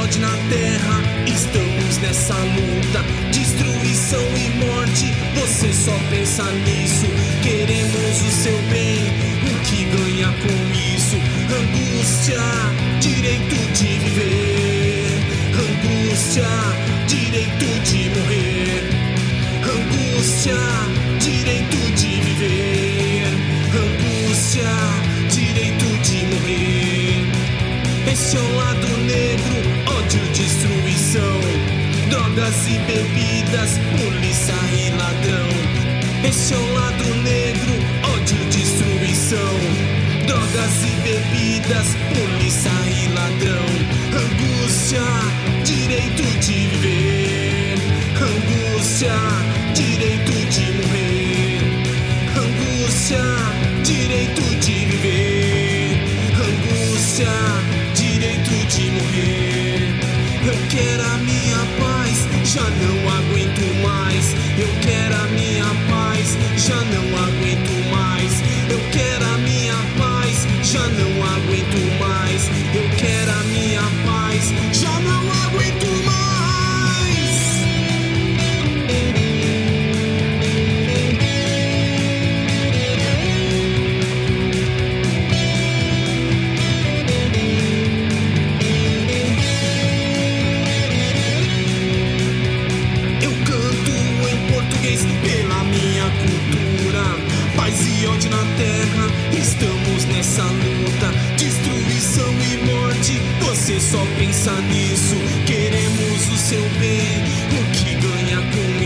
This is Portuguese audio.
ódio na terra, estamos nessa luta. Destruição e morte, você só pensa nisso. Queremos o seu bem, o que ganha com isso? Angústia, direito de viver. Angústia, direito de morrer. Angústia, direito de viver. Angústia, direito de morrer. Esse é o lado negro, ódio, destruição. Drogas e bebidas, polícia e ladrão. Esse é o lado negro, ódio, destruição. Drogas e bebidas, polícia e ladrão. Angústia, direito de viver. Angústia, direito de morrer. Angústia, direito de viver. Angústia, direito de morrer. Eu quero a minha paz, já não aguento mais. Eu quero a minha paz, já não aguento mais. Eu quero a minha paz, já não aguento mais. Eu quero a minha paz, já não aguento mais. Pela minha cultura, paz e ódio na terra, estamos nessa luta. Destruição e morte, você só pensa nisso. Queremos o seu bem, o que ganha com